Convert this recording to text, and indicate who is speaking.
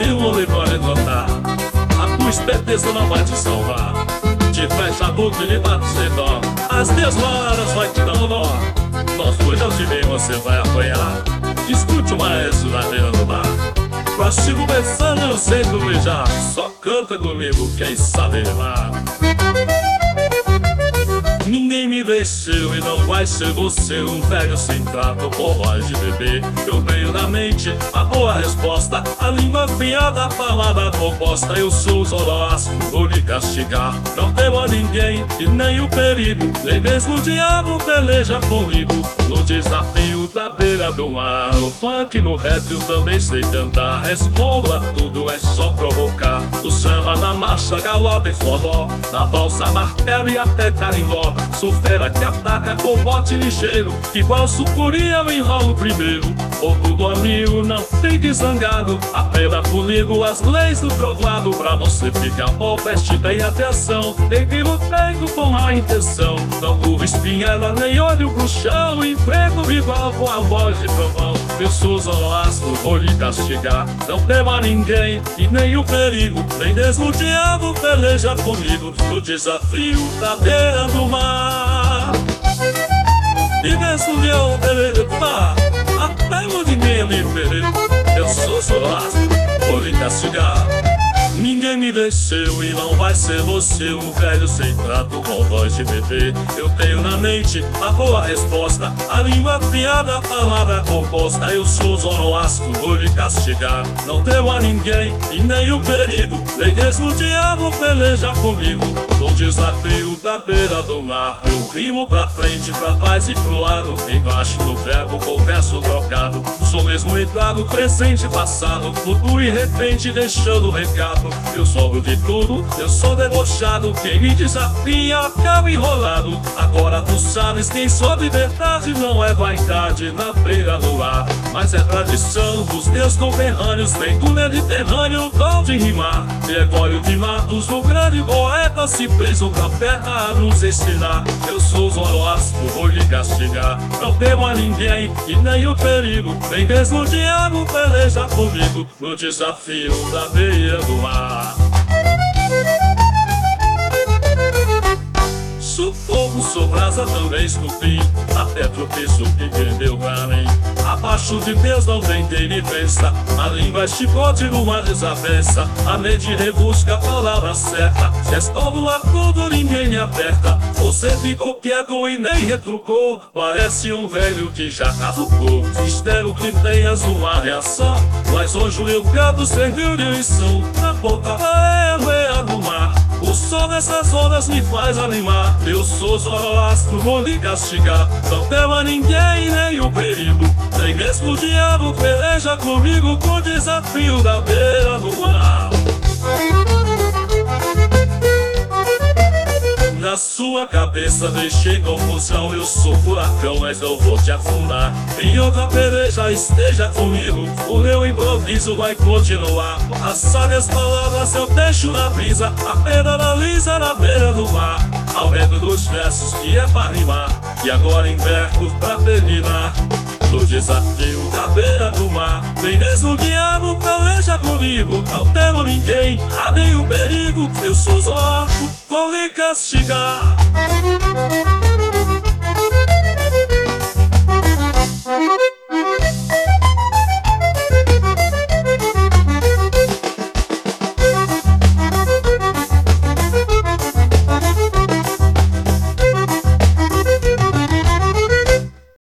Speaker 1: um homem pode notar. A tua esperteza não vai te salvar. Te fecha a boca e lhe dá sem dó. Às 10 horas vai te dar um nó. Nós cuidamos de mim, você vai apanhar. Escute o maestro na beira do mar. Castigo pensando, eu sei tu beijar. Só canta comigo, quem sabe rimar. Ninguém me venceu e não vai ser você. Um velho sem trato, por voz de bebê. Eu venho na mente a boa resposta. A língua afiada, a palavra composta. Eu sou o Zoroastro, vou lhe castigar. Não temo a ninguém e nem o perigo. Nem mesmo o diabo peleja comigo. No desafio da beira do mar. No funk, no rap eu também sei cantar. Respondo a tudo, é só provocar. O samba na marcha, galope e forró. Na valsa, martelo e até carimbó. Sou fera que ataca com bote ligeiro. Igual sucuri eu enrolo primeiro. Pouco do amigo não fique zangado. Aprenda comigo as leis do provado. Pra você ficar bom, preste bem atenção. Tem que no peito com a intenção. Não curva espinhela nem olho pro chão. Emprego igual com a voz de trovão. Eu sou Zoroastro, vou lhe castigar. Não tema ninguém e nem o perigo. Nem mesmo o diabo peleja comigo. No desafio da beira do mar. E nesse leão beira do mar. Até o ninguém me perdeu. Eu sou Zoroastro, vou lhe castigar. Ninguém me venceu e não vai ser você. Um velho sem trato com voz de bebê. Eu tenho na mente a boa resposta. A língua afiada, a palavra composta. Eu sou Zoroastro, vou lhe castigar. Não temo a ninguém e nem o perigo. Nem mesmo o diabo peleja comigo. No desafio da beira do mar. Eu rimo pra frente, pra trás e pro lado. Embaixo do verbo com verso trocado. Sou mesmo entrado, presente e passado. Futuro e repente deixando recado. Eu sou de tudo, eu sou debochado. Quem me desafia acaba enrolado. Agora tu sabes quem sobe verdade. Não é vaidade na beira do ar, mas é tradição dos teus conterrâneos. Vem do Mediterrâneo, dom de rimar. Gregório de Matos, o grande poeta, se preso pra terra a nos ensinar. Eu sou Zoroastro, vou lhe castigar. Não temo a ninguém e nem o perigo. Nem mesmo o diabo peleja comigo. No desafio da beira do mar. Sou fogo, sou brasa, também esculpi. Até tropeço que perdeu pra mim. Abaixo de Deus não tem diferença. A língua é chicote numa desavença. A mente rebusca a palavra certa. Se és todo a tudo, ninguém me aperta. Você ficou quieto e nem retrucou. Parece um velho que já caducou. Espero que tenhas uma reação. Mas hoje o educado serviu de lição. Na boca da beira do mar. O sol nessas ondas me faz animar. Eu sou Zoroastro, vou lhe castigar. Não tema ninguém nem o perigo. Nem mesmo o diabo peleja comigo. Com o desafio da beira do mar. Na sua cabeça deixei confusão. Eu sou furacão, mas eu vou te afundar. Em outra peleja esteja comigo. O meu improviso vai continuar. As sábias palavras eu deixo na brisa. A pedra da lisa na beira do mar. Ao medo dos versos que é pra rimar. E agora inverto pra terminar. No desafio da beira do mar. Nem mesmo o diabo peleja comigo. Não temo ninguém, há nenhum perigo. Eu sou Zoroastro, vou lhe castigar.